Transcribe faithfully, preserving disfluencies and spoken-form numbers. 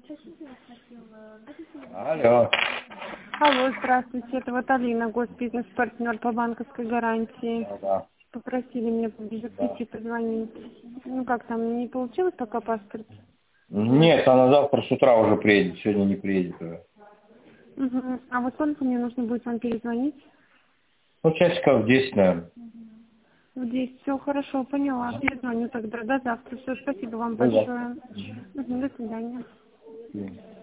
Алло. Алло, здравствуйте. Это вот Алина, госбизнес-партнер по банковской гарантии. Да, да. Попросили меня поближе к Да. пяти позвонить. Ну как там, не получилось пока паспорт? Нет, она завтра с утра уже приедет, сегодня не приедет уже. Угу. А вот сколько мне нужно будет вам перезвонить? Ну, часиков в десять, наверное. В десять. Все хорошо, поняла. Перезвоню тогда. До завтра. Все, спасибо вам До завтра. большое. Мгм, до свидания. Мгм.